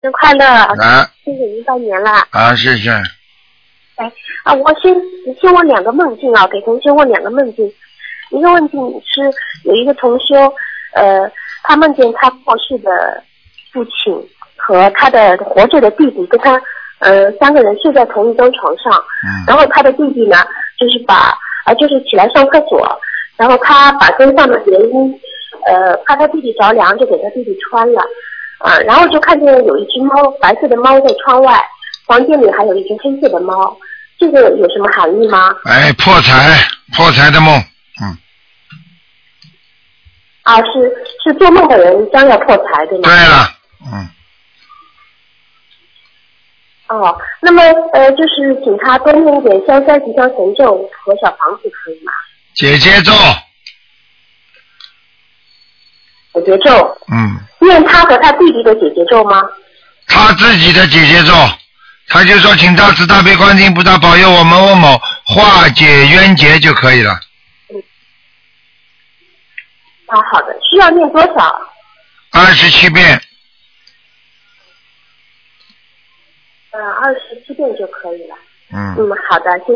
生快乐！ 啊， 谢谢您拜年了。 啊，谢谢。 我先问两个梦境啊，给同学问两个梦境。一个梦境是有一个同修，他梦见他过世的父亲和他的活着的弟弟跟他三个人睡在同一张床上，然后他的弟弟呢就是起来上厕所，然后他把身上的棉衣怕他弟弟着凉就给他弟弟穿了，然后就看见有一只猫，白色的猫在窗外，房间里还有一只黑色的猫，这个有什么含义吗？ 哎，破财的梦， 是做梦的人将要破财对吗？ 对了， 那么就是请他多念一点消灾吉祥神咒和小房子可以吗？ 姐姐咒。 姐姐咒。念他和他弟弟的姐姐咒吗？ 他自己的姐姐咒，他就说请大慈大悲观世音菩萨保佑我们某某化解冤结就可以了。 好的，需要念多少 ？27遍。 27遍就可以了。 嗯， 好的，谢谢。